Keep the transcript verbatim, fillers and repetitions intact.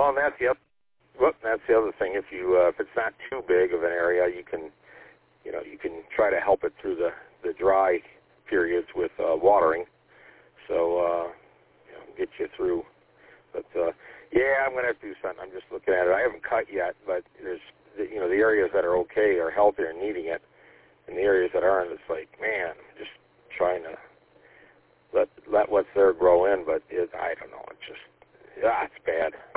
Well, and that's the other, well, that's the other thing. If you uh, if it's not too big of an area, you can you know you can try to help it through the the dry periods with uh, watering. So uh, you know, get you through. But uh, yeah, I'm going to have to do something. I'm just looking at it. I haven't cut yet, but there's the, you know the areas that are okay are healthier and needing it, and the areas that aren't, it's like, man, I'm just trying to let let what's there grow in. But it, I don't know. It's just yeah, it's bad.